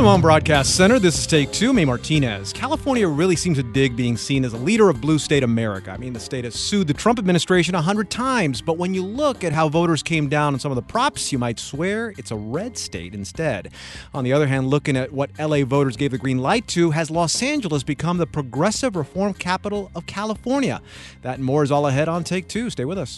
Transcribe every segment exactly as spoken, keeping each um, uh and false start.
From the Home Broadcast Center, this is Take Two. May Martinez. California really seems to dig being seen as a leader of blue state America. I mean, the state has sued the Trump administration a hundred times, but when you look at how voters came down on some of the props, you might swear it's a red state instead. On the other hand, looking at what L A voters gave the green light to, has Los Angeles become the progressive reform capital of California? That and more is all ahead on Take Two. Stay with us.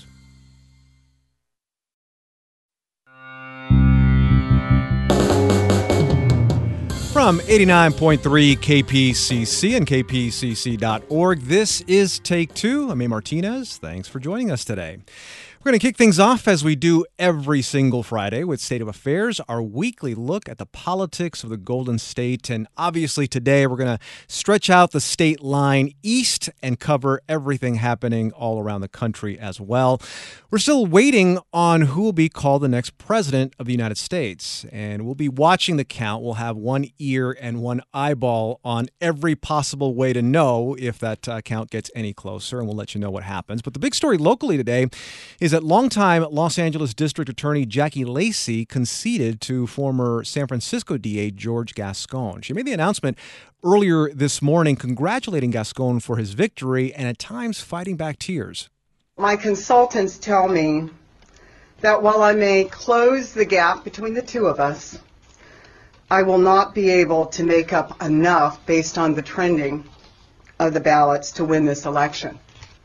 From eighty-nine point three K P C C and K P C C dot org, this is Take Two. I'm A. Martinez. Thanks for joining us today. We're going to kick things off as we do every single Friday with State of Affairs, our weekly look at the politics of the Golden State. And obviously today we're going to stretch out the state line east and cover everything happening all around the country as well. We're still waiting on who will be called the next president of the United States. And we'll be watching the count. We'll have one ear and one eyeball on every possible way to know if that uh, count gets any closer. And we'll let you know what happens. But the big story locally today is that longtime Los Angeles District Attorney Jackie Lacey conceded to former San Francisco D A George Gascon. She made the announcement earlier this morning congratulating Gascon for his victory and at times fighting back tears. My consultants tell me that while I may close the gap between the two of us, I will not be able to make up enough based on the trending of the ballots to win this election.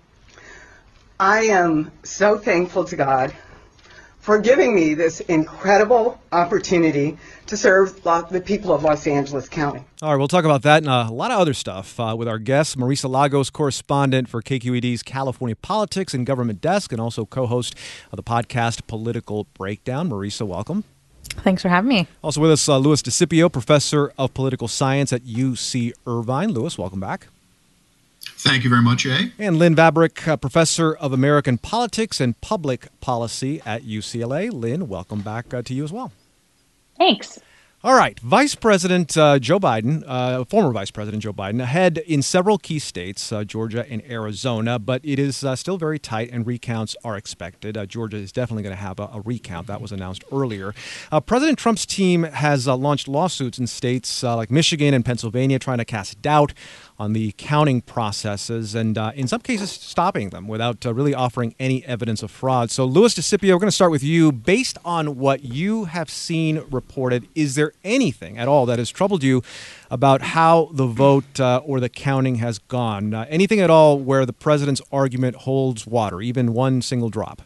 I am so thankful to God for giving me this incredible opportunity to serve the people of Los Angeles County. All right, we'll talk about that and a lot of other stuff uh, with our guest, Marisa Lagos, correspondent for K Q E D's California Politics and Government Desk, and also co-host of the podcast Political Breakdown. Marisa, welcome. Thanks for having me. Also with us, uh, Louis DeCipio, professor of political science at U C Irvine. Louis, welcome back. Thank you very much, Jay. And Lynn Vavreck, uh, professor of American politics and public policy at U C L A. Lynn, welcome back uh, to you as well. Thanks. All right. Vice President uh, Joe Biden, uh, former Vice President Joe Biden, ahead in several key states, uh, Georgia and Arizona, but it is uh, still very tight and recounts are expected. Uh, Georgia is definitely going to have a, a recount. That was announced earlier. Uh, President Trump's team has uh, launched lawsuits in states uh, like Michigan and Pennsylvania trying to cast doubt on the counting processes and uh, in some cases stopping them without uh, really offering any evidence of fraud. So, Louis DeCipio, we're going to start with you. Based on what you have seen reported, is there anything at all that has troubled you about how the vote uh, or the counting has gone? Uh, anything at all where the president's argument holds water, even one single drop?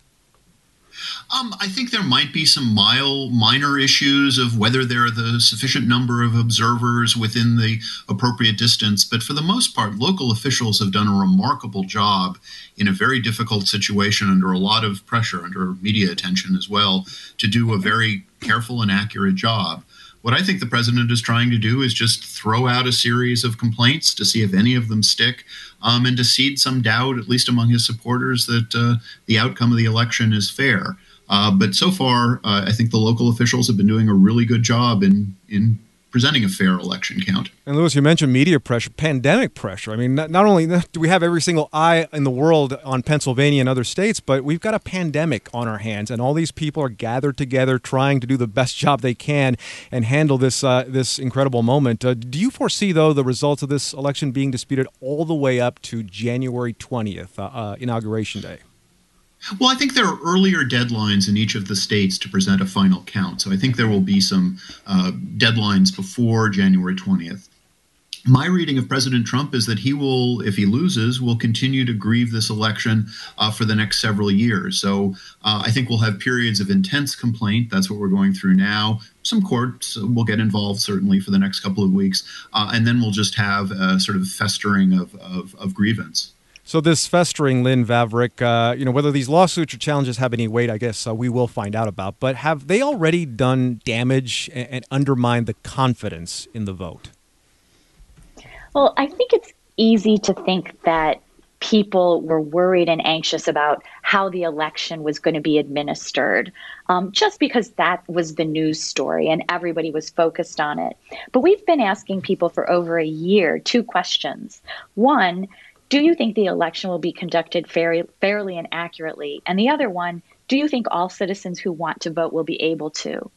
Um, I think there might be some mild, minor issues of whether there are the sufficient number of observers within the appropriate distance. But for the most part, local officials have done a remarkable job in a very difficult situation under a lot of pressure, under media attention as well, to do a very careful and accurate job. What I think the president is trying to do is just throw out a series of complaints to see if any of them stick, um, and to seed some doubt, at least among his supporters, that uh, the outcome of the election is fair. Uh, but so far, uh, I think the local officials have been doing a really good job in in presenting a fair election count. And Louis, you mentioned media pressure, pandemic pressure. I mean, not, not only do we have every single eye in the world on Pennsylvania and other states, but we've got a pandemic on our hands, and all these people are gathered together trying to do the best job they can and handle this uh, this incredible moment. Uh, do you foresee, though, the results of this election being disputed all the way up to January twentieth, uh, uh, Inauguration Day? Well, I think there are earlier deadlines in each of the states to present a final count. So I think there will be some uh, deadlines before January twentieth. My reading of President Trump is that he will, if he loses, will continue to grieve this election uh, for the next several years. So uh, I think we'll have periods of intense complaint. That's what we're going through now. Some courts will get involved, certainly, for the next couple of weeks. Uh, and then we'll just have a sort of festering of, of, of grievance. So this festering, Lynn Vavreck, uh, you know, whether these lawsuits or challenges have any weight, I guess uh, we will find out about. But have they already done damage and, and undermined the confidence in the vote? Well, I think it's easy to think that people were worried and anxious about how the election was going to be administered, um, just because that was the news story and everybody was focused on it. But we've been asking people for over a year two questions. One, do you think the election will be conducted fair, fairly and accurately? And the other one, do you think all citizens who want to vote will be able to?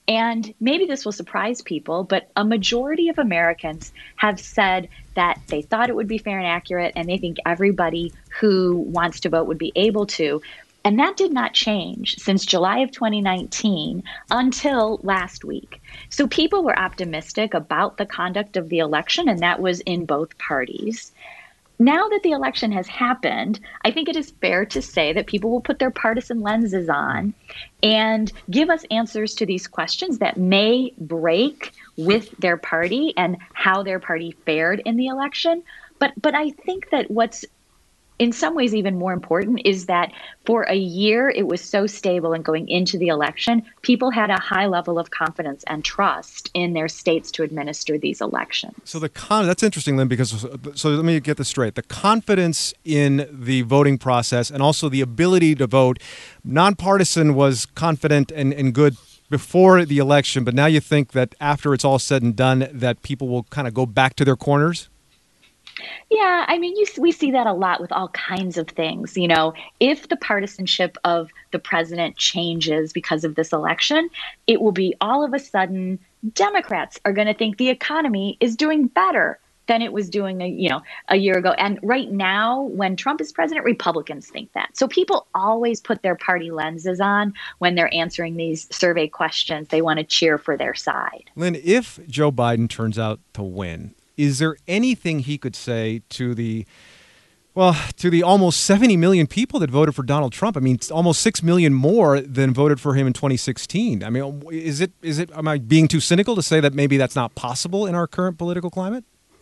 And maybe this will surprise people, but a majority of Americans have said that they thought it would be fair and accurate, and they think everybody who wants to vote would be able to. And that did not change since July of twenty nineteen until last week. So people were optimistic about the conduct of the election, and that was in both parties. Now that the election has happened, I think it is fair to say that people will put their partisan lenses on and give us answers to these questions that may break with their party and how their party fared in the election. But but I think that what's in some ways even more important is that for a year it was so stable, and going into the election, people had a high level of confidence and trust in their states to administer these elections. So the con that's interesting, Lynn, because so let me get this straight. The confidence in the voting process and also the ability to vote, nonpartisan was confident and, and good before the election, but now you think that after it's all said and done that people will kind of go back to their corners? Yeah, I mean, you, we see that a lot with all kinds of things. You know, if the partisanship of the president changes because of this election, it will be all of a sudden Democrats are going to think the economy is doing better than it was doing, a, you know, a year ago. And right now, when Trump is president, Republicans think that. So people always put their party lenses on when they're answering these survey questions. They want to cheer for their side. Lynn, if Joe Biden turns out to win, is there anything he could say to the, well, to the almost seventy million people that voted for Donald Trump? I mean, it's almost six million more than voted for him in twenty sixteen. I mean, is it, is it, am I being too cynical to say that maybe that's not possible in our current political climate?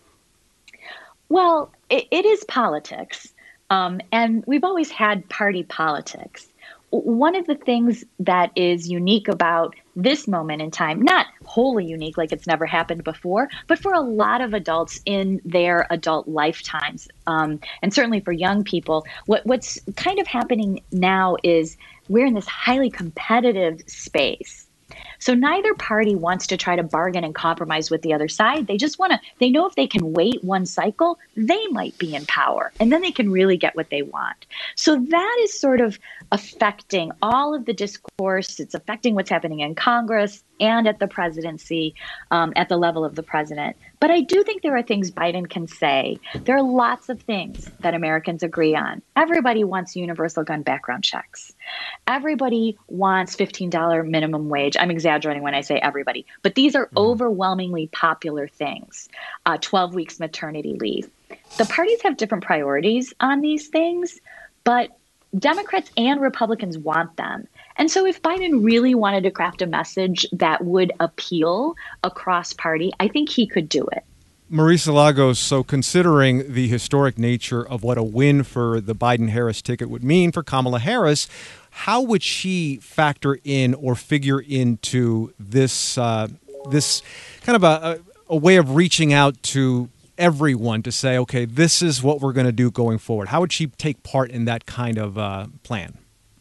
Well, it, it is politics. Um, and we've always had party politics. One of the things that is unique about this moment in time, not wholly unique like it's never happened before, but for a lot of adults in their adult lifetimes, um, and certainly for young people, what, what's kind of happening now is we're in this highly competitive space. So neither party wants to try to bargain and compromise with the other side. They just want to, they know if they can wait one cycle, they might be in power, and then they can really get what they want. So that is sort of affecting all of the discourse. It's affecting what's happening in Congress and at the presidency, um, at the level of the president. But I do think there are things Biden can say. There are lots of things that Americans agree on. Everybody wants universal gun background checks. Everybody wants fifteen dollars minimum wage. I'm exaggerating when I say everybody, but these are overwhelmingly popular things. Uh, twelve weeks maternity leave. The parties have different priorities on these things, but Democrats and Republicans want them. And so if Biden really wanted to craft a message that would appeal across party, I think he could do it. Marisa Lagos, so considering the historic nature of what a win for the Biden-Harris ticket would mean for Kamala Harris, how would she factor in or figure into this uh, this kind of a, a way of reaching out to everyone to say, okay, this is what we're going to do going forward? How would she take part in that kind of uh, plan?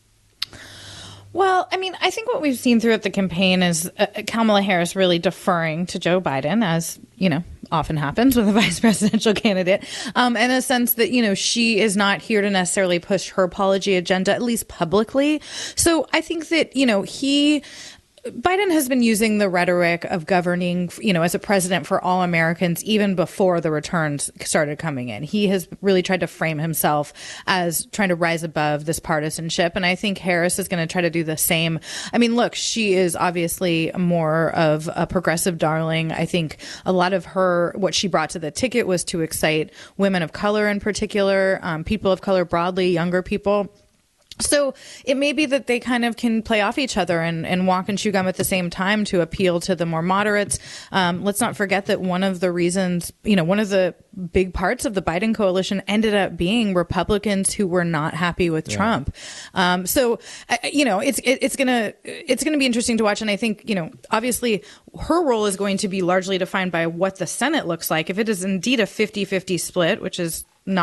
Well, I mean, I think what we've seen throughout the campaign is uh, Kamala Harris really deferring to Joe Biden, as, you know, often happens with a vice presidential candidate, um, in a sense that, you know, she is not here to necessarily push her apology agenda, at least publicly. So I think that, you know, he... Biden has been using the rhetoric of governing, you know, as a president for all Americans, even before the returns started coming in. He has really tried to frame himself as trying to rise above this partisanship. And I think Harris is going to try to do the same. I mean, look, she is obviously more of a progressive darling. I think a lot of her, what she brought to the ticket was to excite women of color in particular, um, people of color broadly, younger people. So it may be that they kind of can play off each other and, and walk and chew gum at the same time to appeal to the more moderates. Um, let's not forget that one of the reasons, you know, one of the big parts of the Biden coalition ended up being Republicans who were not happy with yeah. Trump. Um, so, uh, you know, it's it, it's gonna it's gonna be interesting to watch. And I think, you know, obviously her role is going to be largely defined by what the Senate looks like. If it is indeed a fifty-fifty split, which is not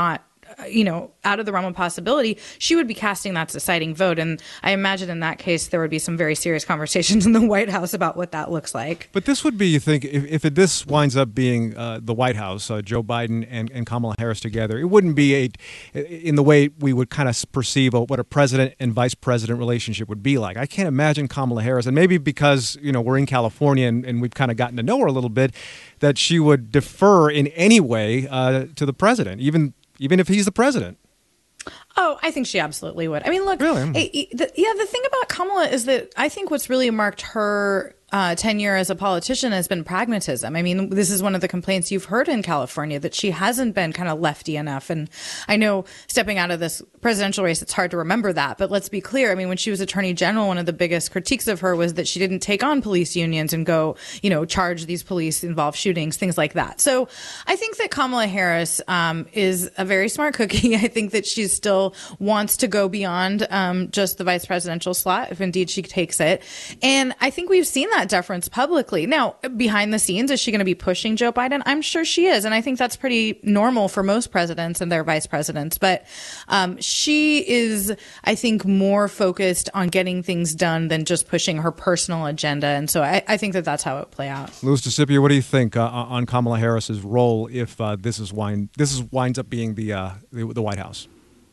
you know, out of the realm of possibility, she would be casting that deciding vote. And I imagine in that case, there would be some very serious conversations in the White House about what that looks like. But this would be, you think, if, if it, this winds up being uh, the White House, uh, Joe Biden and, and Kamala Harris together, it wouldn't be a, in the way we would kind of perceive a, what a president and vice president relationship would be like. I can't imagine Kamala Harris, and maybe because, you know, we're in California and, and we've kind of gotten to know her a little bit, that she would defer in any way uh, to the president, even even if he's the president. Oh, I think she absolutely would. I mean, look, really? it, it, the, yeah, the thing about Kamala is that I think what's really marked her uh, tenure as a politician has been pragmatism. I mean, this is one of the complaints you've heard in California, that she hasn't been kind of lefty enough. And I know stepping out of this presidential race, it's hard to remember that. But let's be clear. I mean, when she was attorney general, one of the biggest critiques of her was that she didn't take on police unions and go, you know, charge these police involved shootings, things like that. So I think that Kamala Harris um, is a very smart cookie. I think that she still wants to go beyond um, just the vice presidential slot, if indeed she takes it. And I think we've seen that deference publicly. Now, behind the scenes, is she going to be pushing Joe Biden? I'm sure she is. And I think that's pretty normal for most presidents and their vice presidents. But um, she is, I think, more focused on getting things done than just pushing her personal agenda. And so I, I think that that's how it would play out. Louis DeCipio, what do you think uh, on Kamala Harris's role if uh, this is wind this is winds up being the, uh, the the White House?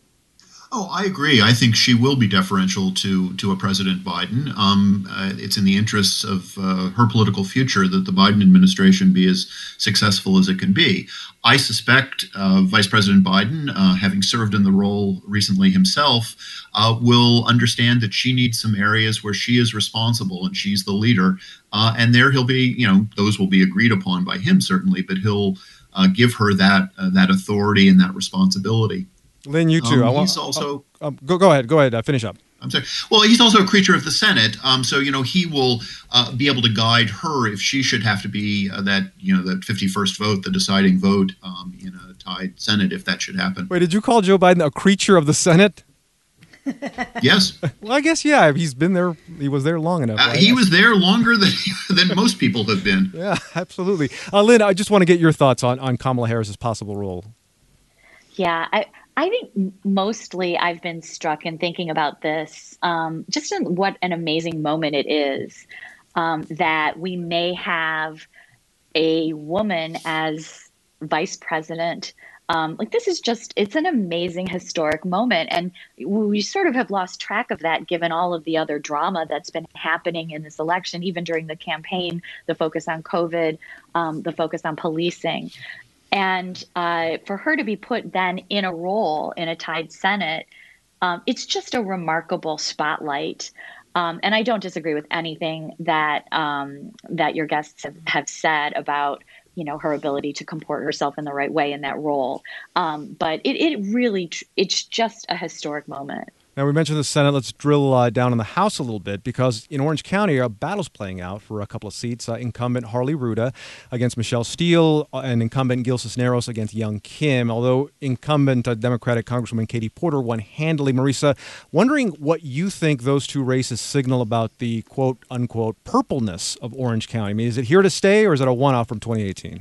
Oh, I agree. I think she will be deferential to to a President Biden. Um, uh, it's in the interests of uh, her political future that the Biden administration be as successful as it can be. I suspect uh, Vice President Biden, uh, having served in the role recently himself, uh, will understand that she needs some areas where she is responsible and she's the leader. Uh, and there he'll be, you know, those will be agreed upon by him certainly, but he'll uh, give her that uh, that authority and that responsibility. Lynn, you too. Um, I want, he's also uh, um, go, go ahead. Go ahead. Uh, finish up. I'm sorry. Well, he's also a creature of the Senate, um, so you know he will uh, be able to guide her if she should have to be uh, that you know that fifty-first vote, the deciding vote um, in a tied Senate, if that should happen. Wait, did you call Joe Biden a creature of the Senate? Yes. Well, I guess yeah. He's been there. He was there long enough. Uh, right? he was there longer than than most people have been. Yeah, absolutely. Uh, Lynn, I just want to get your thoughts on on Kamala Harris's possible role. Yeah, I. I think mostly I've been struck in thinking about this, um, just in what an amazing moment it is um, that we may have a woman as vice president. Um, like this is just, it's an amazing historic moment. And we sort of have lost track of that given all of the other drama that's been happening in this election, even during the campaign, the focus on COVID, um, the focus on policing. And uh, for her to be put then in a role in a tied Senate, um, it's just a remarkable spotlight. Um, and I don't disagree with anything that um, that your guests have, have said about, you know, her ability to comport herself in the right way in that role. Um, but it, it really, it's just a historic moment. Now, we mentioned the Senate. Let's drill uh, down in the House a little bit, because in Orange County, a battle's playing out for a couple of seats. Uh, incumbent Harley Ruda against Michelle Steele, and incumbent Gil Cisneros against Young Kim, although incumbent uh, Democratic Congresswoman Katie Porter won handily. Marisa, wondering what you think those two races signal about the quote-unquote purpleness of Orange County. I mean, is it here to stay, or is it a one-off from twenty eighteen?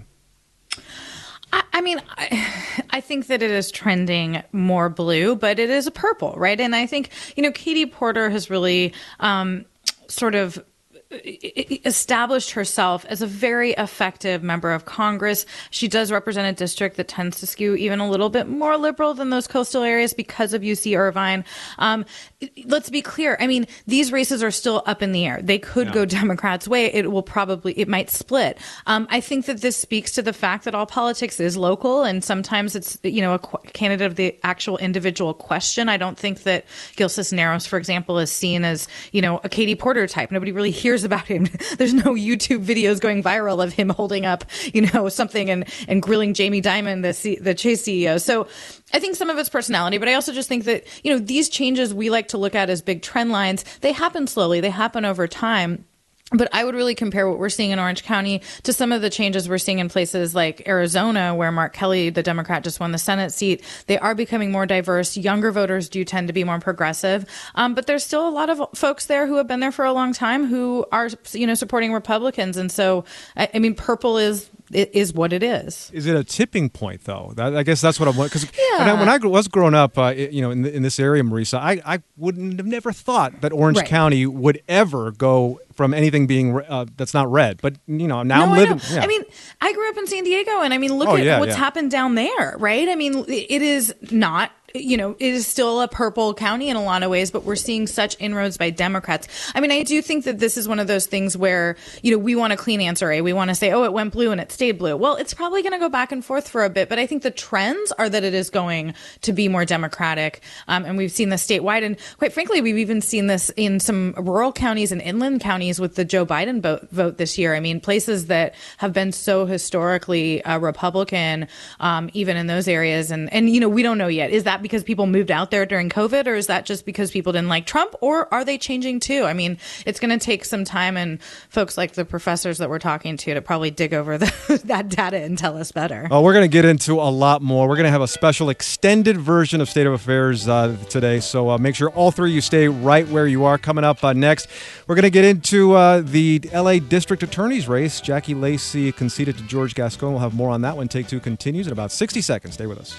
I mean, I, I think that it is trending more blue, but it is a purple, right? And I think, you know, Katie Porter has really um, sort of established herself as a very effective member of Congress. She does represent a district that tends to skew even a little bit more liberal than those coastal areas because of U C Irvine. Um, let's be clear. I mean, these races are still up in the air. They could yeah. go Democrats' way. It will probably, it might split. Um, I think that this speaks to the fact that all politics is local, and sometimes it's, you know, a qu- candidate of the actual individual question. I don't think that Gil Cisneros, for example, is seen as, you know, a Katie Porter type. Nobody really hears about him. There's no YouTube videos going viral of him holding up, you know, something and, and grilling Jamie Dimon, the C, the Chase C E O. So I think some of it's personality, but I also just think that, you know, these changes we like to look at as big trend lines, they happen slowly. They happen over time. But I would really compare what we're seeing in Orange County to some of the changes we're seeing in places like Arizona, where Mark Kelly, the Democrat, just won the Senate seat. They are becoming more diverse. Younger voters do tend to be more progressive. Um, but there's still a lot of folks there who have been there for a long time who are, you know, supporting Republicans. And so, I, I mean, purple is it is what it is. Is it a tipping point, though? That, I guess that's what I'm wondering. Because Yeah. when I was growing up, uh, you know, in, the, in this area, Marisa, I, I wouldn't have never thought that Orange Right. County would ever go from anything being uh, that's not red. But you know, now No, I'm I living. know. yeah. I mean, I grew up in San Diego, and I mean, look Oh, at yeah, what's yeah. happened down there, right? I mean, it is not. You know, it is still a purple county in a lot of ways, but we're seeing such inroads by Democrats. I mean, I do think that this is one of those things where, you know, we want a clean answer, eh? We want to say, oh, it went blue and it stayed blue. Well, it's probably going to go back and forth for a bit, but I think the trends are that it is going to be more Democratic. Um, and we've seen this statewide. And quite frankly, we've even seen this in some rural counties and inland counties with the Joe Biden vote, vote this year. I mean, places that have been so historically uh, Republican, um, even in those areas. And, and, you know, we don't know yet. Is that because people moved out there during COVID, or is that just because people didn't like Trump, or are they changing too? I mean, it's going to take some time and folks like the professors that we're talking to to probably dig over the, that data and tell us better. Oh, we're going to get into a lot more. We're going to have a special extended version of State of Affairs uh, today, so uh, make sure all three of you stay right where you are. Coming up uh, next, we're going to get into uh, the L A District Attorney's race. Jackie Lacey conceded to George Gascon. We'll have more on that when Take Two continues in about sixty seconds. Stay with us.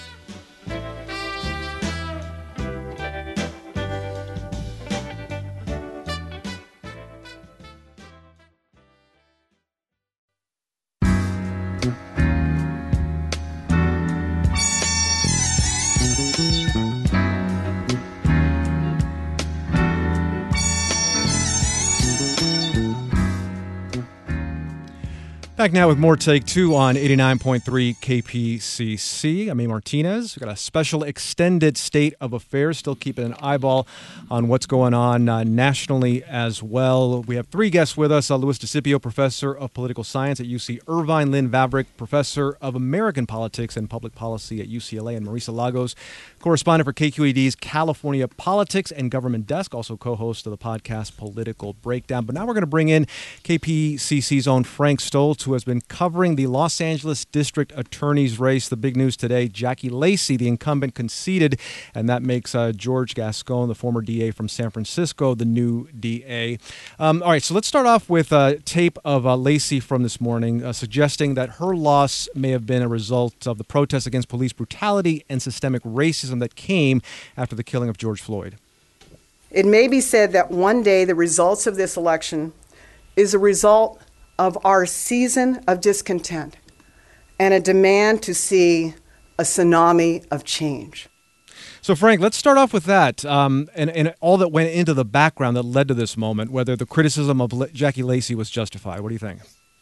Back now with more Take Two on eighty-nine point three K P C C. I'm A. Martinez. We've got a special extended State of Affairs, still keeping an eyeball on what's going on uh, nationally as well. We have three guests with us. Uh, Louis DeCipio, Professor of Political Science at U C Irvine, Lynn Vavreck, Professor of American Politics and Public Policy at U C L A, and Marisa Lagos, correspondent for K Q E D's California Politics and Government Desk, also co-host of the podcast Political Breakdown. But now we're going to bring in K P C C's own Frank Stoltz, who has been covering the Los Angeles District Attorney's race. The big news today, Jackie Lacey, the incumbent, conceded, and that makes uh, George Gascon, the former D A from San Francisco, the new D A. Um, all right, so let's start off with a tape of uh, Lacey from this morning, uh, suggesting that her loss may have been a result of the protests against police brutality and systemic racism that came after the killing of George Floyd. It may be said that one day the results of this election is a result of our season of discontent and a demand to see a tsunami of change. So, Frank, let's start off with that um, and, and all that went into the background that led to this moment, whether the criticism of Le- Jackie Lacey was justified. What do you think?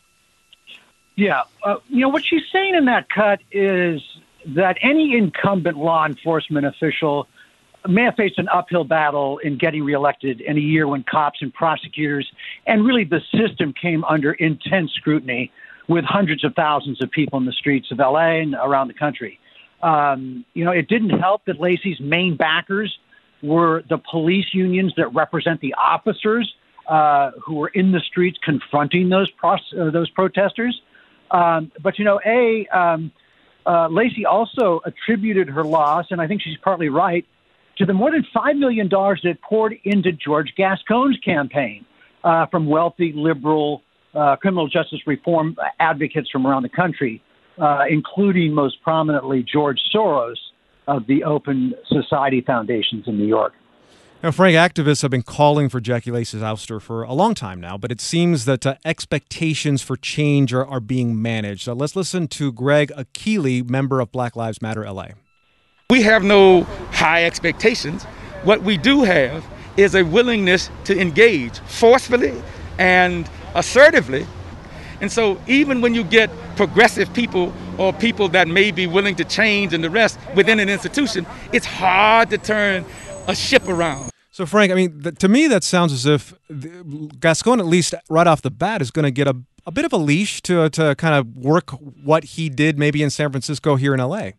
Yeah. Uh, you know, what she's saying in that cut is that any incumbent law enforcement official may have faced an uphill battle in getting reelected in a year when cops and prosecutors and really the system came under intense scrutiny with hundreds of thousands of people in the streets of L A and around the country. Um, you know, it didn't help that Lacey's main backers were the police unions that represent the officers uh, who were in the streets confronting those pros- uh, those protesters. Um, but, you know, A, um, uh, Lacey also attributed her loss, and I think she's partly right, to the more than five million dollars that poured into George Gascon's campaign uh, from wealthy, liberal, uh, criminal justice reform advocates from around the country, uh, including most prominently George Soros of the Open Society Foundations in New York. Now, Frank, activists have been calling for Jackie Lacey's ouster for a long time now, but it seems that uh, expectations for change are, are being managed. So let's listen to Greg Akili, member of Black Lives Matter L A. We have no high expectations. What we do have is a willingness to engage forcefully and assertively. And so even when you get progressive people or people that may be willing to change and the rest within an institution, it's hard to turn a ship around. So, Frank, I mean, th- to me, that sounds as if the, Gascon, at least right off the bat, is going to get a, a bit of a leash to, to kind of work what he did maybe in San Francisco here in L A.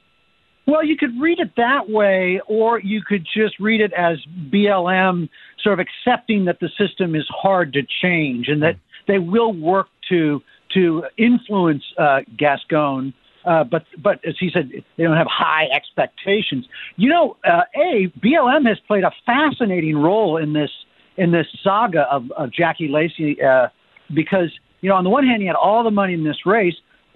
Well, you could read it that way, or you could just read it as B L M sort of accepting that the system is hard to change and that they will work to to influence uh, Gascon. Uh, but but as he said, they don't have high expectations. You know, uh, a B L M has played a fascinating role in this in this saga of, of Jackie Lacey uh, because you know on the one hand he had all the money in this race,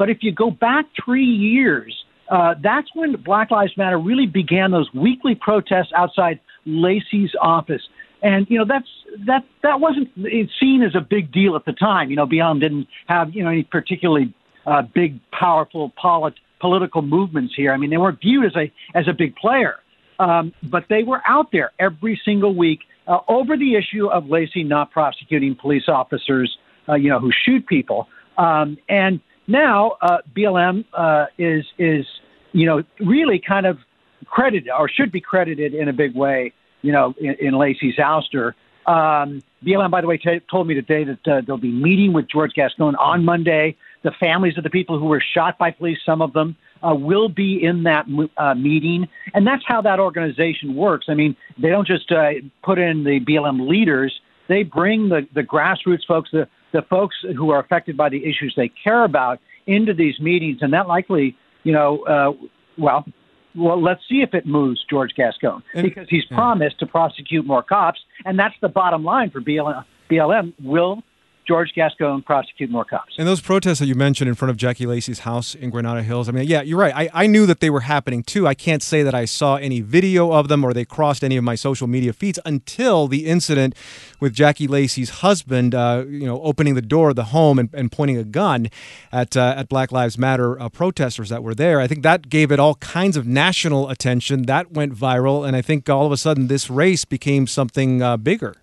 But if you go back three years, uh, that's when Black Lives Matter really began those weekly protests outside Lacey's office. And, you know, that's that that wasn't seen as a big deal at the time. You know, B L M didn't have, you know, any particularly uh, big, powerful polit- political movements here. I mean, they weren't viewed as a as a big player. Um, but they were out there every single week uh, over the issue of Lacey not prosecuting police officers, uh, you know, who shoot people. Um, and now uh, B L M uh, is, is, you know, really kind of credited or should be credited in a big way, you know, in, in Lacey's ouster. Um, B L M, by the way, t- told me today that uh, they'll be meeting with George Gascon on Monday. The families of the people who were shot by police, some of them, uh, will be in that uh, meeting. And that's how that organization works. I mean, they don't just uh, put in the B L M leaders. They bring the, the grassroots folks, the, the folks who are affected by the issues they care about into these meetings. And that likely, you know, uh, well, well, let's see if it moves George Gascon, because he's yeah. promised to prosecute more cops. And that's the bottom line for B L M. B L M. Will George Gascon prosecute more cops? And those protests that you mentioned in front of Jackie Lacey's house in Granada Hills, I mean, yeah, you're right. I, I knew that they were happening too. I can't say that I saw any video of them or they crossed any of my social media feeds until the incident with Jackie Lacey's husband, uh, you know, opening the door of the home and, and pointing a gun at uh, at Black Lives Matter uh, protesters that were there. I think that gave it all kinds of national attention. That went viral, and I think all of a sudden this race became something uh, bigger.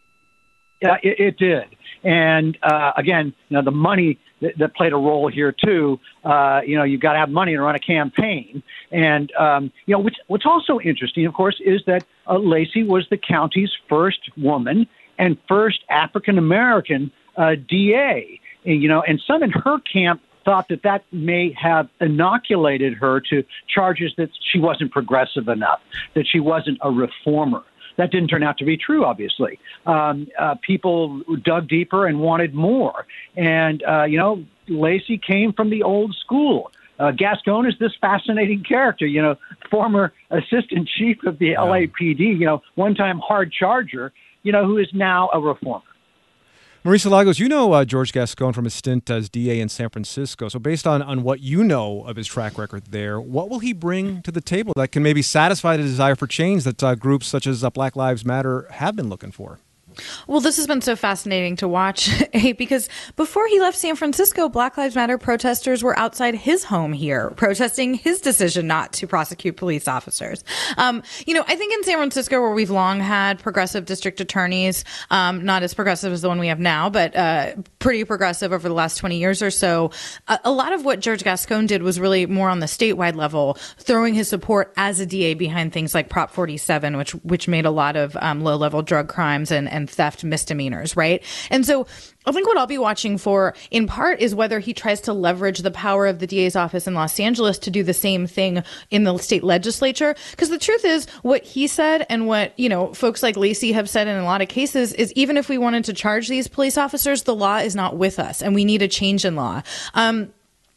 Yeah, it, it did. And uh, again, you know, the money that, that played a role here too. Uh, you know, you've got to have money to run a campaign. And um, you know, which, what's also interesting, of course, is that uh, Lacey was the county's first woman and first African American uh, D A. And, you know, and some in her camp thought that that may have inoculated her to charges that she wasn't progressive enough, that she wasn't a reformer. That didn't turn out to be true, obviously. Um, uh, people dug deeper and wanted more. And, uh, you know, Lacey came from the old school. Uh, Gascon is this fascinating character, you know, former assistant chief of the L A P D, you know, one-time hard charger, you know, who is now a reformer. Marisa Lagos, you know uh, George Gascon from his stint as D A in San Francisco. So based on, on what you know of his track record there, what will he bring to the table that can maybe satisfy the desire for change that uh, groups such as uh, Black Lives Matter have been looking for? Well, this has been so fascinating to watch, because before he left San Francisco, Black Lives Matter protesters were outside his home here, protesting his decision not to prosecute police officers. Um, you know, I think in San Francisco, where we've long had progressive district attorneys, um, not as progressive as the one we have now, but uh, pretty progressive over the last twenty years or so, a, a lot of what George Gascon did was really more on the statewide level, throwing his support as a D A behind things like Prop forty-seven, which which made a lot of um, low-level drug crimes and, and theft misdemeanors, right? And so I think what I'll be watching for, in part, is whether he tries to leverage the power of the D A's office in Los Angeles to do the same thing in the state legislature. Because the truth is, what he said and what, you know, folks like Lacey have said in a lot of cases is, even if we wanted to charge these police officers, the law is not with us, and we need a change in law. Um,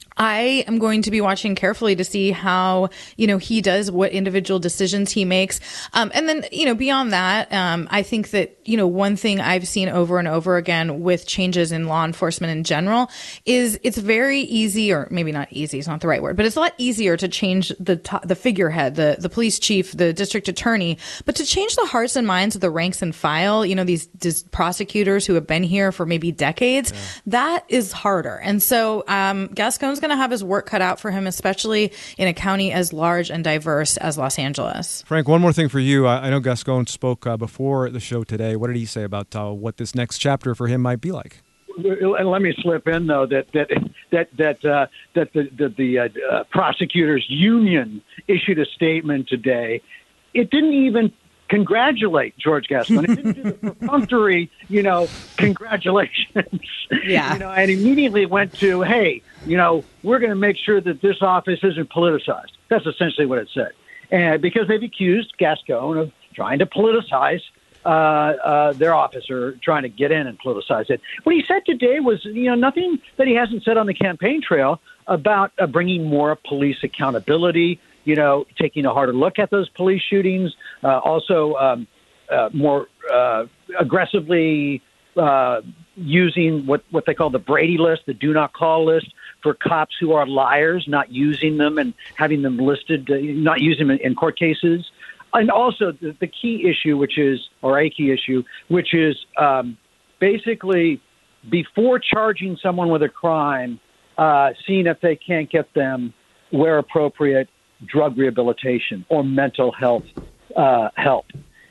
I am going to be watching carefully to see how, you know, he does, what individual decisions he makes. Um, and then, you know, beyond that, um, I think that, you know, one thing I've seen over and over again with changes in law enforcement in general is it's very easy, or maybe not easy, it's not the right word, but it's a lot easier to change the to- the figurehead, the, the police chief, the district attorney, but to change the hearts and minds of the ranks and file, you know, these, these prosecutors who have been here for maybe decades, yeah. that is harder. And so um, Gascon's going to have his work cut out for him, especially in a county as large and diverse as Los Angeles. Frank, one more thing for you. I know Gascon spoke uh, before the show today. What did he say about uh, what this next chapter for him might be like? And let me slip in, though, that that that that uh, that the the, the uh, uh, prosecutors union issued a statement today. It didn't even congratulate George Gascon. It didn't do the perfunctory, you know, congratulations. Yeah. You know, and immediately went to, hey, you know, we're going to make sure that this office isn't politicized. That's essentially what it said. And because they've accused Gascon of trying to politicize uh, uh, their office, or trying to get in and politicize it. What he said today was, you know, nothing that he hasn't said on the campaign trail about uh, bringing more police accountability, you know, taking a harder look at those police shootings, uh, also um, uh, more uh, aggressively uh, using what, what they call the Brady list, the do not call list, for cops who are liars, not using them and having them listed, uh, not using them in, in court cases. And also the, the key issue, which is, or a key issue, which is um, basically before charging someone with a crime, uh, seeing if they can't get them, where appropriate, drug rehabilitation or mental health uh, help.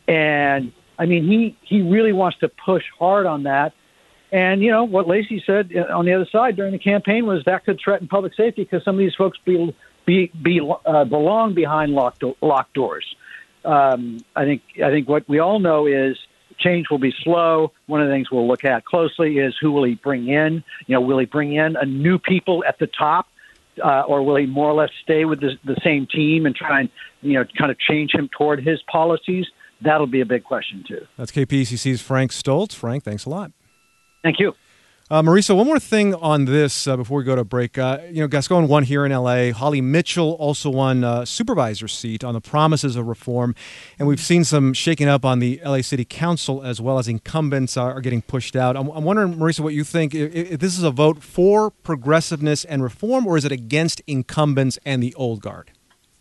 And I mean, he, he really wants to push hard on that. And, you know, what Lacey said on the other side during the campaign was that could threaten public safety because some of these folks be, be, be uh, belong behind locked, do- locked doors. Um, I think I think what we all know is change will be slow. One of the things we'll look at closely is who will he bring in? You know, will he bring in a new people at the top, uh, or will he more or less stay with the, the same team and try and, you know, kind of change him toward his policies? That'll be a big question, too. That's K P C C's Frank Stoltz. Frank, thanks a lot. Thank you. Uh, Marisa, one more thing on this uh, before we go to break. Uh, you know, Gascon won here in L A. Holly Mitchell also won a supervisor seat on the promises of reform. And we've seen some shaking up on the L A City Council as well as incumbents are, are getting pushed out. I'm, I'm wondering, Marisa, what you think. If, if this is a vote for progressiveness and reform, or is it against incumbents and the old guard?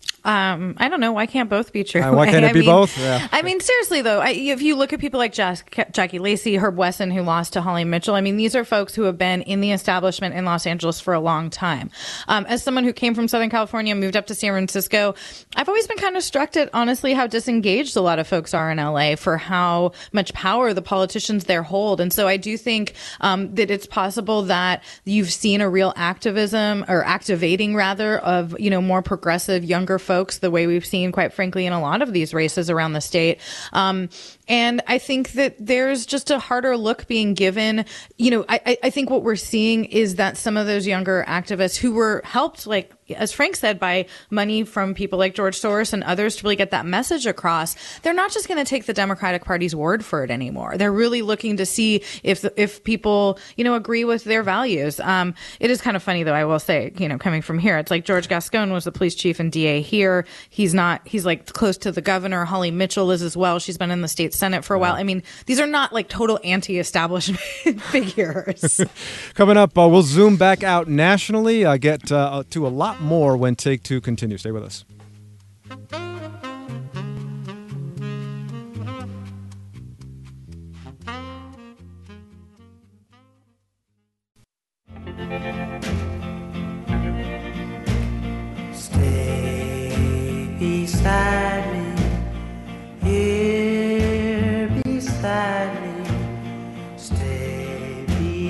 Um, I don't know. Why can't both be true? Uh, why can't I it be mean, both? Yeah. I mean, seriously, though, I, if you look at people like Jack, Jackie Lacey, Herb Wesson, who lost to Holly Mitchell, I mean, these are folks who have been in the establishment in Los Angeles for a long time. Um, as someone who came from Southern California, moved up to San Francisco, I've always been kind of struck at, honestly, how disengaged a lot of folks are in L A for how much power the politicians there hold. And so I do think um, that it's possible that you've seen a real activism or activating, rather, of, you know, more progressive, younger folks, the way we've seen, quite frankly, in a lot of these races around the state. Um, and I think that there's just a harder look being given. You know, I, I think what we're seeing is that some of those younger activists who were helped, like, as Frank said, by money from people like George Soros and others to really get that message across, they're not just going to take the Democratic Party's word for it anymore. They're really looking to see if if people, you know, agree with their values. Um, it is kind of funny, though, I will say, you know, coming from here, it's like George Gascon was the police chief and D A here. He's not, he's like close to the governor. Holly Mitchell is as well. She's been in the state Senate for a while. I mean, these are not like total anti-establishment figures. Coming up, uh, we'll zoom back out nationally, uh, get uh, to a lot more when Take Two continues. Stay with us. Stay beside me, here beside me, stay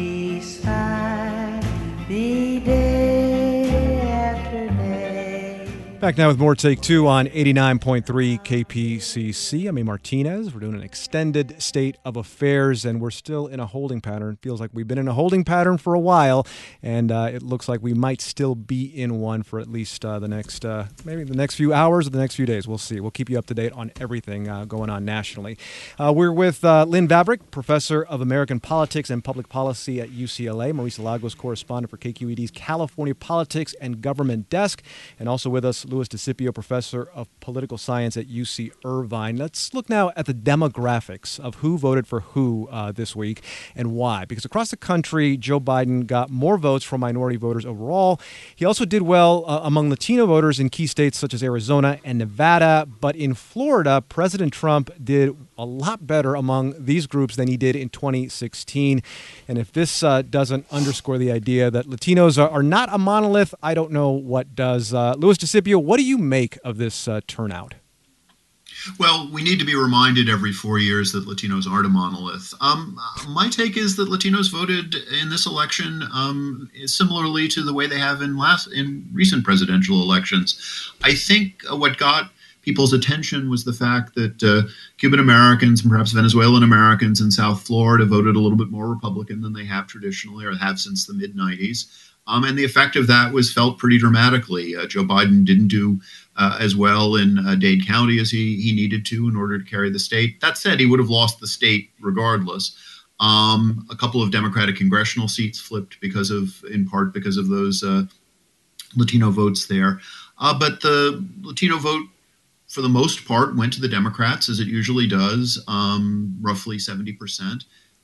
beside me day after day. Back now with more Take Two on eighty-nine point three K P C C. I'm A. Martinez. We're doing an extended state of affairs, and we're still in a holding pattern. Feels like we've been in a holding pattern for a while, and uh, it looks like we might still be in one for at least uh, the next, uh, maybe the next few hours or the next few days. We'll see. We'll keep you up to date on everything uh, going on nationally. Uh, we're with uh, Lynn Vavreck, professor of American politics and public policy at U C L A, Marisa Lagos, correspondent for K Q E D's California Politics and Government Desk, and also with us, Louis DeCipio, professor of political science at U C Irvine. Let's look now at the demographics of who voted for who uh, this week and why. Because across the country, Joe Biden got more votes from minority voters overall. He also did well uh, among Latino voters in key states such as Arizona and Nevada. But in Florida, President Trump did a lot better among these groups than he did in twenty sixteen. And if this uh, doesn't underscore the idea that Latinos are, are not a monolith, I don't know what does. Uh, Louis DeCipio, what do you make of this uh, turnout? Well, we need to be reminded every four years that Latinos aren't a monolith. Um, my take is that Latinos voted in this election um, similarly to the way they have in last in recent presidential elections. I think what got people's attention was the fact that uh, Cuban Americans and perhaps Venezuelan Americans in South Florida voted a little bit more Republican than they have traditionally or have since the mid nineties. Um, and the effect of that was felt pretty dramatically. Uh, Joe Biden didn't do uh, as well in uh, Dade County as he, he needed to in order to carry the state. That said, he would have lost the state regardless. Um, a couple of Democratic congressional seats flipped because of, in part because of those uh, Latino votes there. Uh, but the Latino vote, for the most part, went to the Democrats, as it usually does, um, roughly seventy percent.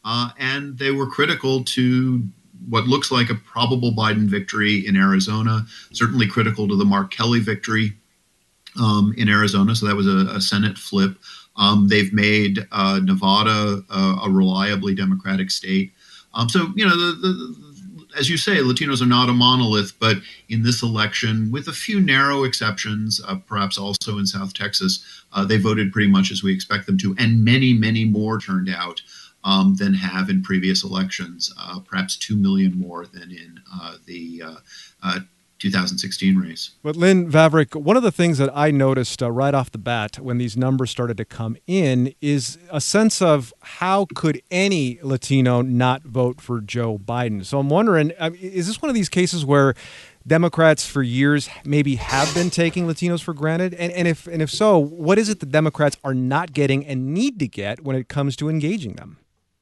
uh, and they were critical to what looks like a probable Biden victory in Arizona, certainly critical to the Mark Kelly victory um, in Arizona. So that was a, a Senate flip. Um, they've made uh, Nevada uh, a reliably Democratic state. Um, so, you know, the, the, as you say, Latinos are not a monolith, but in this election, with a few narrow exceptions, uh, perhaps also in South Texas, uh, they voted pretty much as we expect them to, and many, many more turned out um, than have in previous elections, uh, perhaps two million more than in uh, the uh, uh, two thousand sixteen race. But Lynn Vavreck, one of the things that I noticed uh, right off the bat when these numbers started to come in is a sense of how could any Latino not vote for Joe Biden? So I'm wondering, uh, is this one of these cases where Democrats for years maybe have been taking Latinos for granted? And, and if and if so, what is it that Democrats are not getting and need to get when it comes to engaging them?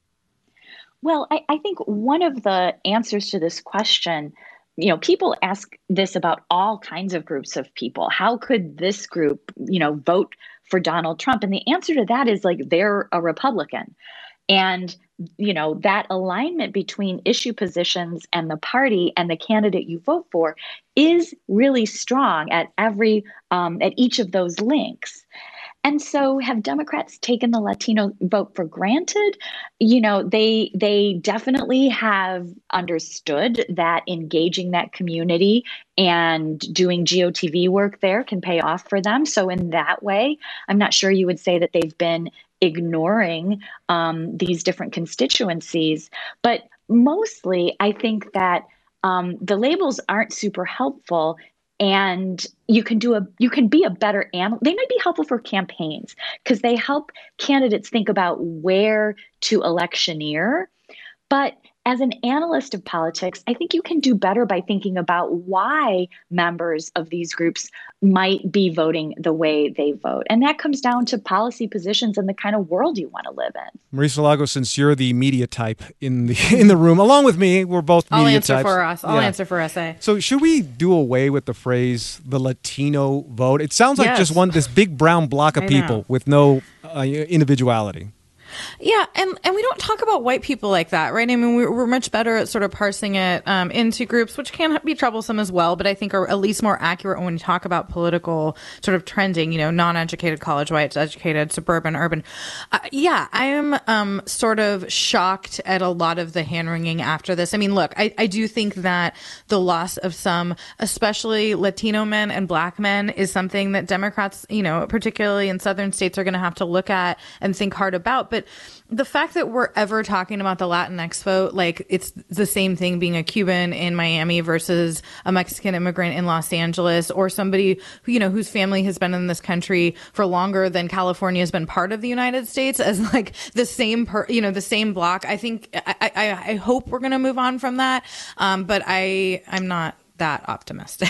Well, I, I think one of the answers to this question, you know, people ask this about all kinds of groups of people. How could this group, you know, vote for Donald Trump? And the answer to that is like they're a Republican. And, you know, that alignment between issue positions and the party and the candidate you vote for is really strong at every um, at each of those links. And so have Democrats taken the Latino vote for granted? You know, they they definitely have understood that engaging that community and doing G O T V work there can pay off for them. So in that way, I'm not sure you would say that they've been ignoring um, these different constituencies. But mostly, I think that um, the labels aren't super helpful. And you can do a you can be a better analyst. They might be helpful for campaigns because they help candidates think about where to electioneer. But as an analyst of politics, I think you can do better by thinking about why members of these groups might be voting the way they vote. And that comes down to policy positions and the kind of world you want to live in. Marisa Lago, since you're the media type in the in the room, along with me, we're both media I'll answer types. for us. I'll Yeah. answer for S A. So should we do away with the phrase the Latino vote? It sounds like Yes. just one this big brown block of I people know. with no uh, individuality. Yeah, and, and we don't talk about white people like that, right? I mean, we're, we're much better at sort of parsing it um, into groups, which can be troublesome as well, but I think are at least more accurate when you talk about political sort of trending, you know, non-educated college whites, educated, suburban, urban. Uh, yeah, I am um, sort of shocked at a lot of the hand-wringing after this. I mean, look, I, I do think that the loss of some, especially Latino men and black men, is something that Democrats, you know, particularly in southern states, are going to have to look at and think hard about. But the fact that we're ever talking about the Latinx vote, like it's the same thing being a Cuban in Miami versus a Mexican immigrant in Los Angeles, or somebody who, you know, whose family has been in this country for longer than California has been part of the United States, as like the same, per, you know, the same block. I think I, I, I hope we're going to move on from that. Um, but I, I'm not that optimistic.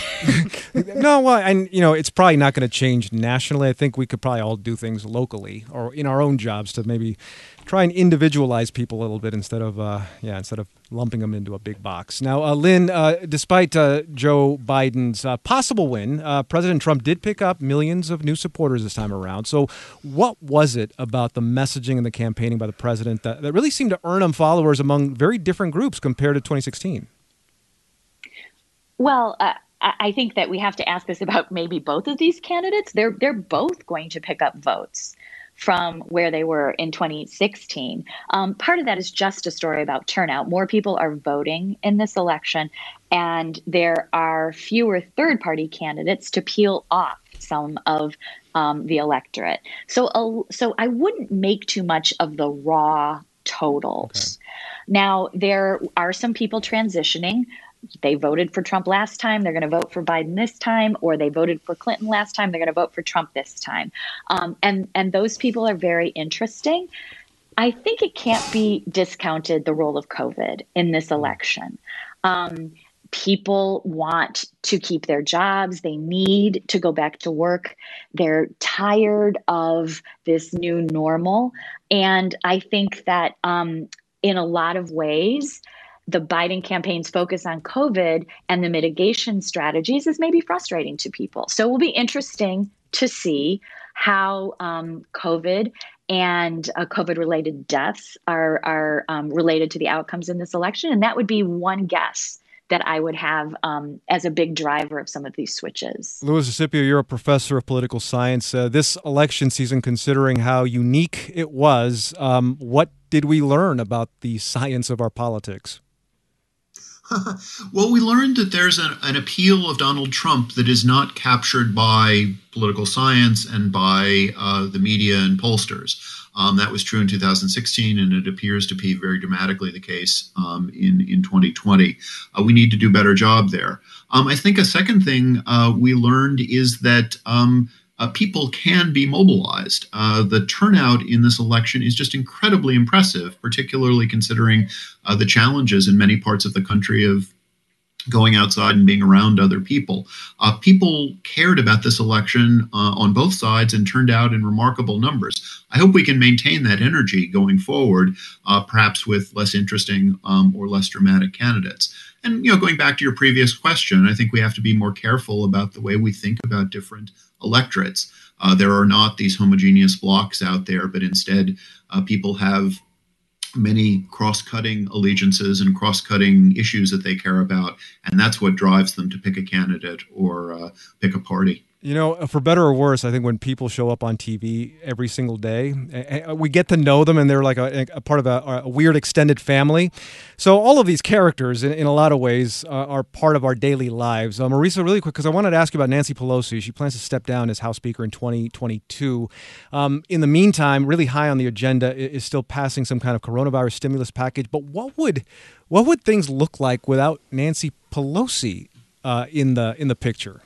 No, well, and you know, it's probably not going to change nationally. I think we could probably all do things locally or in our own jobs to maybe try and individualize people a little bit instead of, uh, yeah, instead of lumping them into a big box. Now, uh, Lynn, uh, despite uh, Joe Biden's uh, possible win, uh, President Trump did pick up millions of new supporters this time around. So, what was it about the messaging and the campaigning by the president that, that really seemed to earn him followers among very different groups compared to twenty sixteen? Well, uh, I think that we have to ask this about maybe both of these candidates. They're they're both going to pick up votes from where they were in twenty sixteen. Um, part of that is just a story about turnout. More people are voting in this election, and there are fewer third-party candidates to peel off some of um, the electorate. So, uh, so I wouldn't make too much of the raw totals. Okay. Now, there are some people transitioning. They voted for Trump last time, they're going to vote for Biden this time, or they voted for Clinton last time, they're going to vote for Trump this time. Um, and, and those people are very interesting. I think it can't be discounted, the role of COVID in this election. Um, people want to keep their jobs. They need to go back to work. They're tired of this new normal. And I think that um, in a lot of ways, the Biden campaign's focus on COVID and the mitigation strategies is maybe frustrating to people. So it will be interesting to see how um, COVID and uh, COVID-related deaths are are um, related to the outcomes in this election, and that would be one guess that I would have um, as a big driver of some of these switches. Louis DeCipio, you're a professor of political science. Uh, this election season, considering how unique it was, um, what did we learn about the science of our politics? Well, we learned that there's an, an appeal of Donald Trump that is not captured by political science and by uh, the media and pollsters. Um, that was true in two thousand sixteen, and it appears to be very dramatically the case um, in, in twenty twenty. Uh, we need to do a better job there. Um, I think a second thing uh, we learned is that um, uh, people can be mobilized. Uh, the turnout in this election is just incredibly impressive, particularly considering uh, the challenges in many parts of the country of going outside and being around other people. Uh, people cared about this election uh, on both sides and turned out in remarkable numbers. I hope we can maintain that energy going forward, uh, perhaps with less interesting um, or less dramatic candidates. And, you know, going back to your previous question, I think we have to be more careful about the way we think about different electorates. Uh, there are not these homogeneous blocks out there, but instead uh, people have many cross-cutting allegiances and cross-cutting issues that they care about, and that's what drives them to pick a candidate or uh, pick a party. You know, for better or worse, I think when people show up on T V every single day, we get to know them, and they're like a, a part of a, a weird extended family. So all of these characters, in, in a lot of ways, uh, are part of our daily lives. Uh, Marisa, really quick, because I wanted to ask you about Nancy Pelosi. She plans to step down as House Speaker in twenty twenty-two. Um, in the meantime, really high on the agenda is still passing some kind of coronavirus stimulus package. But what would what would things look like without Nancy Pelosi uh, in the in the picture?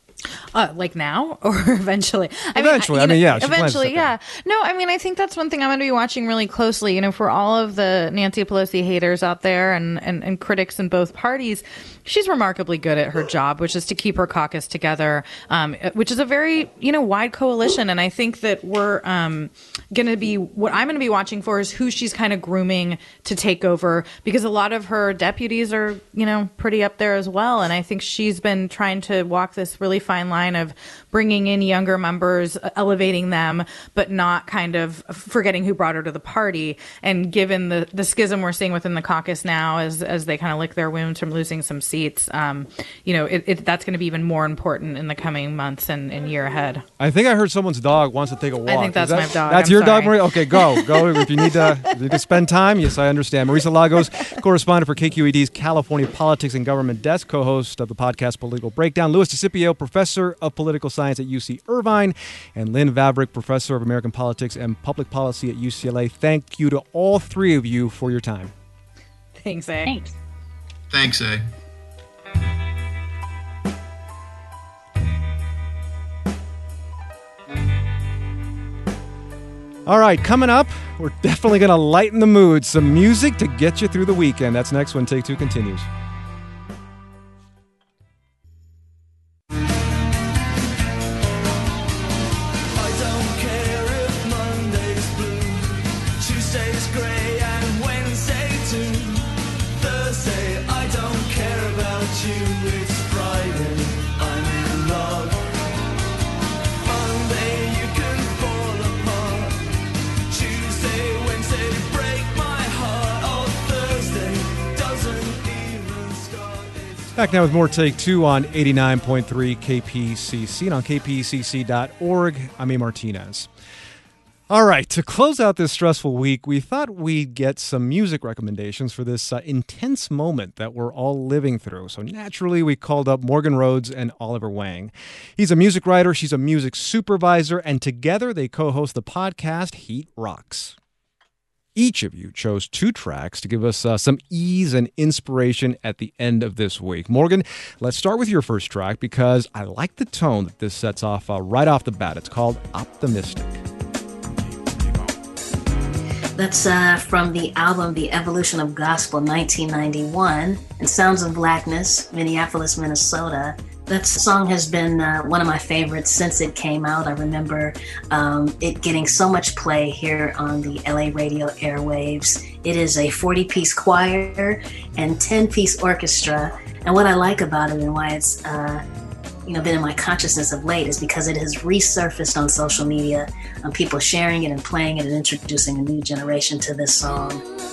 Uh, like now or eventually? I eventually. Mean, I mean, know, yeah. Eventually, yeah. No, I mean, I think that's one thing I'm going to be watching really closely. You know, for all of the Nancy Pelosi haters out there and, and, and critics in both parties, she's remarkably good at her job, which is to keep her caucus together, um, which is a very, you know, wide coalition. And I think that we're um, going to be, what I'm going to be watching for is who she's kind of grooming to take over, because a lot of her deputies are, you know, pretty up there as well. And I think she's been trying to walk this really fine line of bringing in younger members, elevating them, but not kind of forgetting who brought her to the party. And given the, the schism we're seeing within the caucus now, as as they kind of lick their wounds from losing some seats, um, you know, it, it, that's going to be even more important in the coming months and, and year ahead. I think I heard someone's dog wants to take a walk. I think that's that, my dog. That's I'm your sorry. dog, Maria? Okay, go. Go. If you need to, if you need to spend time, yes, I understand. Marisa Lagos, correspondent for K Q E D's California Politics and Government Desk, co-host of the podcast Political Breakdown. Louis DeCipio, professor of political science at U C Irvine, and Lynn Vavreck, professor of American politics and public policy at U C L A. Thank you to all three of you for your time. Thanks, A. Thanks. Thanks, A. All right, coming up, we're definitely going to lighten the mood. Some music to get you through the weekend. That's next when Take Two continues. Back now with more Take Two on eighty-nine point three K P C C and on K P C C dot org. I'm A. Martinez. All right, to close out this stressful week, we thought we'd get some music recommendations for this uh, intense moment that we're all living through. So naturally, we called up Morgan Rhodes and Oliver Wang. He's a music writer, she's a music supervisor, and together they co-host the podcast Heat Rocks. Each of you chose two tracks to give us uh, some ease and inspiration at the end of this week. Morgan, let's start with your first track because I like the tone that this sets off uh, right off the bat. It's called Optimistic. That's uh, from the album The Evolution of Gospel, nineteen ninety-one, and Sounds of Blackness, Minneapolis, Minnesota. That song has been uh, one of my favorites since it came out. I remember um, it getting so much play here on the L A radio airwaves. It is a forty-piece choir and ten-piece orchestra. And what I like about it and why it's, uh, you know, been in my consciousness of late is because it has resurfaced on social media, um, people sharing it and playing it and introducing a new generation to this song.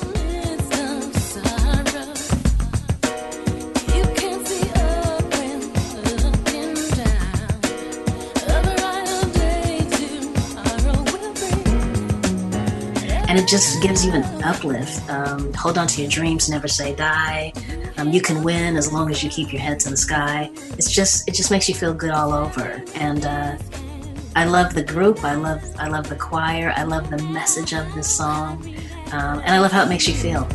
And it just gives you an uplift. Um, hold on to your dreams, never say die. Um, you can win as long as you keep your head to the sky. It's just, it just makes you feel good all over. And uh, I love the group. I love, I love the choir. I love the message of this song, um, and I love how it makes you feel.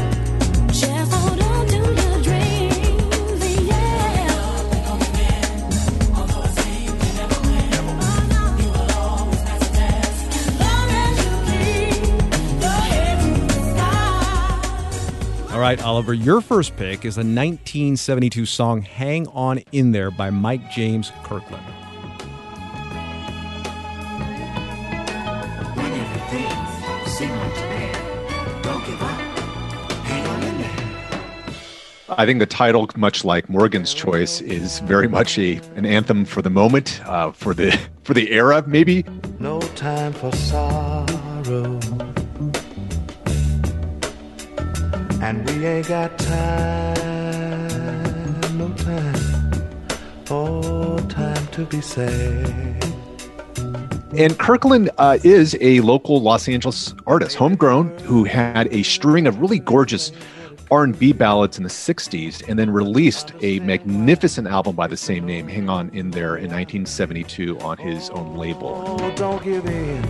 All right, Oliver, your first pick is the nineteen seventy-two song Hang On In There by Mike James Kirkland. When everything seems bad, don't give up. Hang on in there. I think the title, much like Morgan's choice, is very much a an anthem for the moment, uh, for the for the era, maybe. No time for sorrow, and we ain't got time, no time, oh, time to be sad. And Kirkland uh, is a local Los Angeles artist, homegrown, who had a string of really gorgeous R and B ballads in the sixties, and then released a magnificent album by the same name, Hang On In There, in nineteen seventy-two on his own label. Oh, don't give in.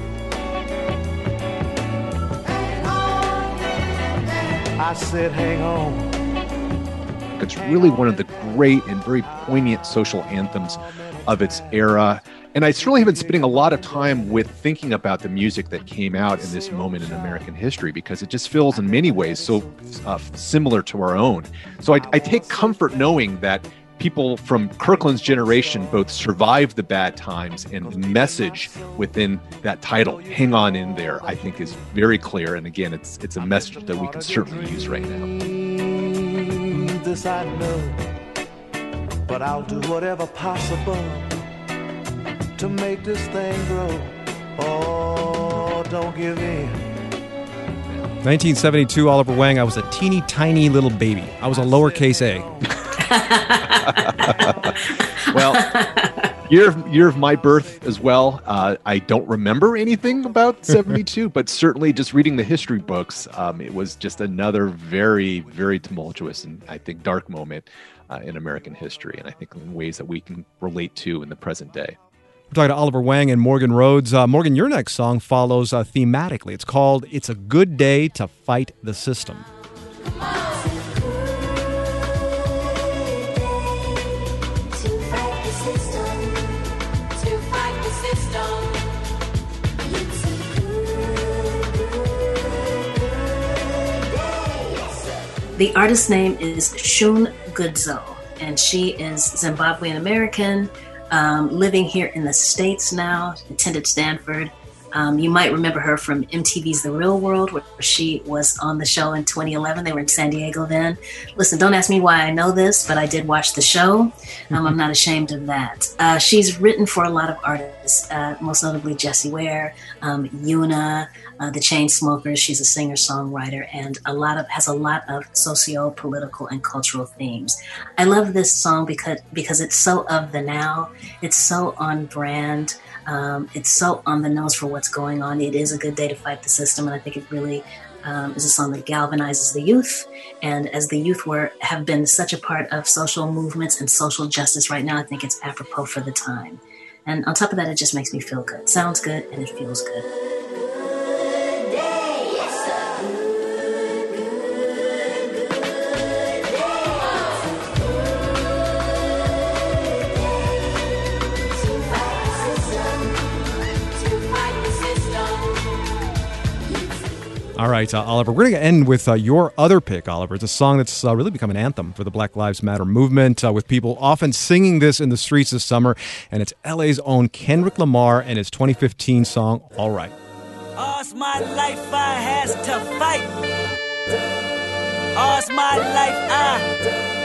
I said, hang on. It's really one of the great and very poignant social anthems of its era. And I certainly have been spending a lot of time with thinking about the music that came out in this moment in American history, because it just feels in many ways so uh, similar to our own. So I, I take comfort knowing that people from Kirkland's generation both survived the bad times, and the message within that title, Hang On In There, I think is very clear. And again, it's it's a message that we can certainly use right now. This I know, but I'll do whatever possible to make this thing grow. Oh, don't give in. nineteen seventy-two, Oliver Wang, I was a teeny tiny little baby. I was a lowercase a. Well, year of, year of my birth as well. Uh, I don't remember anything about seventy-two, but certainly just reading the history books, um, it was just another very, very tumultuous and I think dark moment uh, in American history, and I think in ways that we can relate to in the present day. We're talking to Oliver Wang and Morgan Rhodes. Uh, Morgan, your next song follows uh, thematically. It's called It's a Good Day to Fight the System. The artist's name is Shun Goodzo, and she is Zimbabwean American, um, living here in the States now, attended Stanford. Um, you might remember her from M T V's The Real World, where she was on the show in twenty eleven. They were in San Diego then. Listen, don't ask me why I know this, but I did watch the show. Um, I'm not ashamed of that. Uh, she's written for a lot of artists, uh, most notably Jessie Ware, um, Yuna, uh, the Chainsmokers. She's a singer-songwriter, and a lot of has a lot of socio-political and cultural themes. I love this song because because it's so of the now. It's so on brand. Um, it's so on the nose for what's going on. It is a good day to fight the system, and I think it really um, is a song that galvanizes the youth. And as the youth were have been such a part of social movements and social justice right now, I think it's apropos for the time. And on top of that, it just makes me feel good. Sounds good, and it feels good. All right, uh, Oliver, we're going to end with uh, your other pick, Oliver. It's a song that's uh, really become an anthem for the Black Lives Matter movement, uh, with people often singing this in the streets this summer. And it's L A's own Kendrick Lamar and his twenty fifteen song, All Right. All's my life I has to fight. All's my life I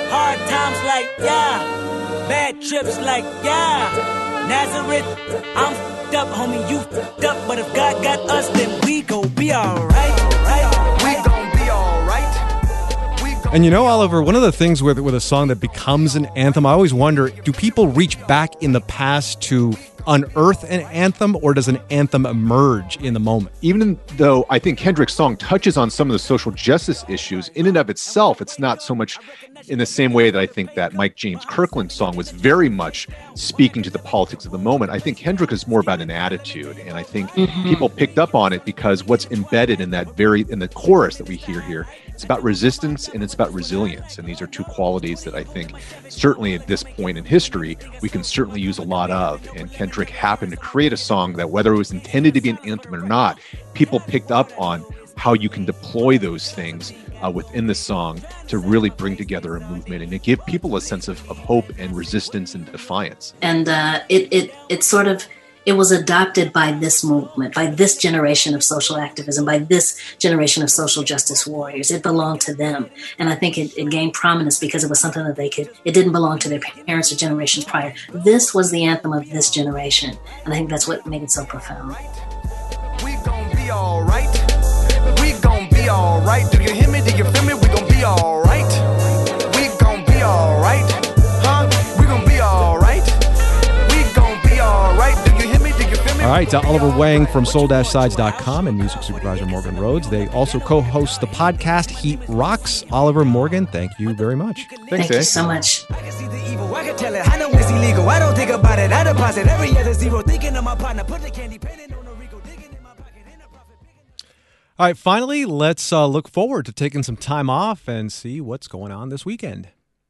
Hard times like, yeah. Bad trips like, yeah. Nazareth, I'm f***ed up, homie, you f***ed up. But if God got us, then we gon' be alright. Right? We gon' be alright. We gon' And you know, Oliver, one of the things with with a song that becomes an anthem, I always wonder, do people reach back in the past to unearth an anthem, or does an anthem emerge in the moment? Even though I think Kendrick's song touches on some of the social justice issues, in and of itself, it's not so much in the same way that I think that Mike James Kirkland's song was very much speaking to the politics of the moment. I think Kendrick is more about an attitude, and I think mm-hmm. people picked up on it because what's embedded in that very, in the chorus that we hear here, it's about resistance and it's about resilience. And these are two qualities that I think certainly at this point in history, we can certainly use a lot of. And Kendrick happened to create a song that, whether it was intended to be an anthem or not, people picked up on how you can deploy those things uh, within the song to really bring together a movement and to give people a sense of, of hope and resistance and defiance. And uh, it, it, it sort of, it was adopted by this movement, by this generation of social activism, by this generation of social justice warriors. It belonged to them. And I think it, it gained prominence because it was something that they could, it didn't belong to their parents or generations prior. This was the anthem of this generation. And I think that's what made it so profound. We gon' be all right. We gon' be all right. Do you hear me? Do you feel me? We gon' be all right. We gon' be all right. Huh? We gon' be all right. We gon' be all right. Do you hear me? Do you feel me? All right, uh, Oliver Wang from soul dash sides dot com and music supervisor Morgan Rhodes. They also co-host the podcast Heat Rocks. Oliver, Morgan, thank you very much. Thanks, Thanks, Thank you eh? so much. I can see the evil, I can tell it. I know it's illegal. I don't think about it. I deposit every other zero. Thinking of my partner, put the candy painting on a Rico, digging in my pocket, in a profit. All right, finally, let's uh, look forward to taking some time off and see what's going on this weekend.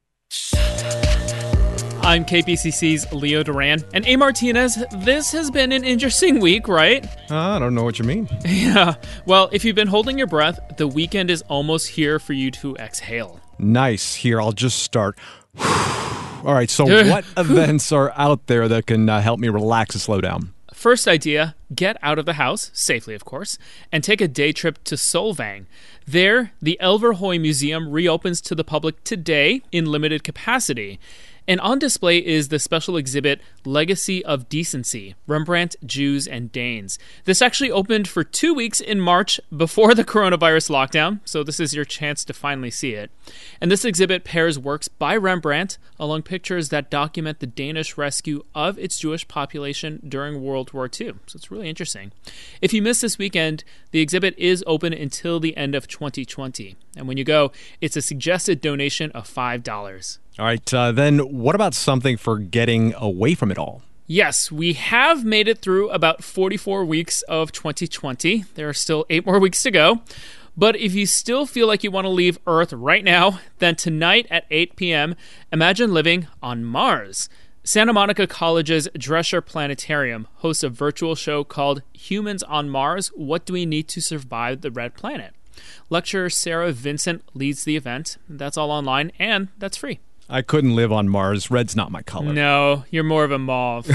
I'm K P C C's Leo Duran. And A. Martinez, this has been an interesting week, right? Uh, I don't know what you mean. Yeah. Well, if you've been holding your breath, the weekend is almost here for you to exhale. Nice. Here, I'll just start. All right, so what events are out there that can uh, help me relax and slow down? First idea, get out of the house, safely of course, and take a day trip to Solvang. There, the Elverhoy Museum reopens to the public today in limited capacity. And on display is the special exhibit Legacy of Decency, Rembrandt, Jews, and Danes. This actually opened for two weeks in March before the coronavirus lockdown, so this is your chance to finally see it. And this exhibit pairs works by Rembrandt along pictures that document the Danish rescue of its Jewish population during World War Two. So it's really interesting. If you miss this weekend, the exhibit is open until the end of twenty twenty. And when you go, it's a suggested donation of five dollars. All right, uh, then what about something for getting away from it all? Yes, we have made it through about forty-four weeks of twenty twenty. There are still eight more weeks to go. But if you still feel like you want to leave Earth right now, then tonight at eight p.m., imagine living on Mars. Santa Monica College's Drescher Planetarium hosts a virtual show called Humans on Mars, What Do We Need to Survive the Red Planet? Lecturer Sarah Vincent leads the event. That's all online, and that's free. I couldn't live on Mars. Red's not my color. No, you're more of a mauve.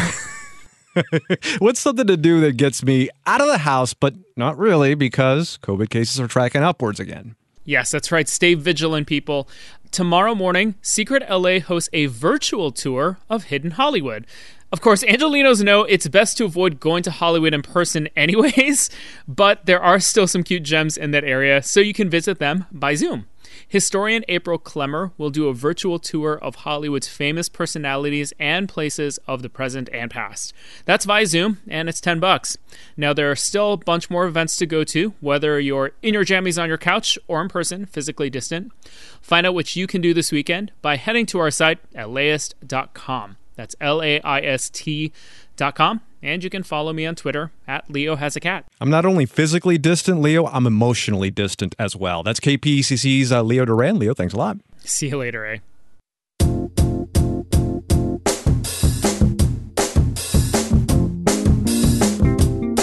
What's something to do that gets me out of the house, but not really, because COVID cases are tracking upwards again? Yes, that's right. Stay vigilant, people. Tomorrow morning, Secret L A hosts a virtual tour of Hidden Hollywood. Of course, Angelinos know it's best to avoid going to Hollywood in person anyways, but there are still some cute gems in that area, so you can visit them by Zoom. Historian April Klemmer will do a virtual tour of Hollywood's famous personalities and places of the present and past. That's via Zoom, and it's ten bucks. Now, there are still a bunch more events to go to, whether you're in your jammies on your couch or in person, physically distant. Find out what you can do this weekend by heading to our site at laist dot com. That's L A I S T dot com. And you can follow me on Twitter at Leo Has a Cat. I'm not only physically distant, Leo, I'm emotionally distant as well. That's K P C C's uh, Leo Duran. Leo, thanks a lot. See you later, eh?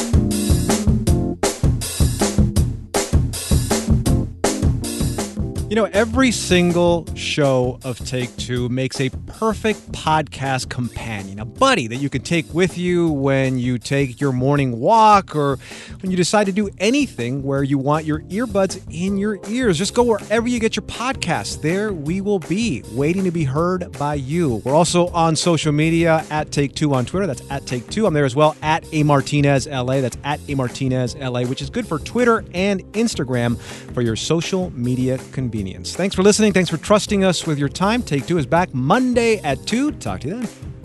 You know, every single show of Take Two makes a perfect podcast companion, a buddy that you can take with you when you take your morning walk or when you decide to do anything where you want your earbuds in your ears. Just go wherever you get your podcasts. There we will be, waiting to be heard by you. We're also on social media at Take Two on Twitter. That's at Take Two. I'm there as well at A Martinez L A. That's at A Martinez L A, which is good for Twitter and Instagram for your social media convenience. Thanks for listening. Thanks for trusting us with your time. Take Two is back Monday at two. Talk to you then.